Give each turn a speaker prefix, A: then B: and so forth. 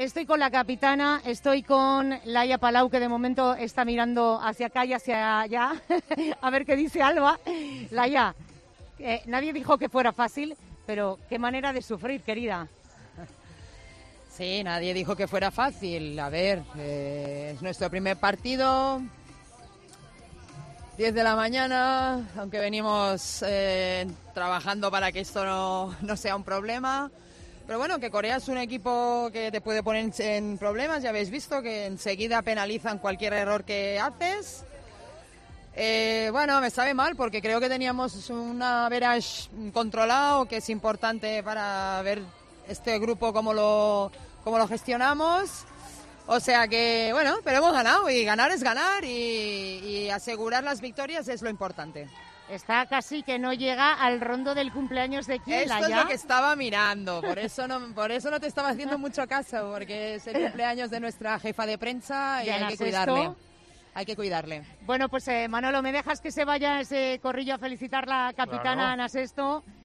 A: estoy con la capitana, estoy con Laia Palau, que de momento está mirando hacia acá y hacia allá, a ver qué dice Alba. Laia, nadie dijo que fuera fácil, pero qué manera de sufrir, querida.
B: Sí, nadie dijo que fuera fácil. A ver, es nuestro primer partido, 10 de la mañana, aunque venimos trabajando para que esto no sea un problema. Pero bueno, que Corea es un equipo que te puede poner en problemas, ya habéis visto que enseguida penalizan cualquier error que haces. Bueno, me sabe mal porque creo que teníamos una average controlado, que es importante para ver este grupo cómo lo gestionamos. O sea que, bueno, pero hemos ganado y ganar es ganar y asegurar las victorias es lo importante.
A: Está casi que no llega al rondo del cumpleaños de quién,
B: Esto
A: Laia.
B: es lo que estaba mirando, por eso no te estaba haciendo mucho caso, porque es el cumpleaños de nuestra jefa de prensa y hay que cuidarle. Hay que cuidarle.
A: Bueno, pues Manolo, ¿me dejas que se vaya ese corrillo a felicitar la capitana
C: Claro.
A: Ana Sesto?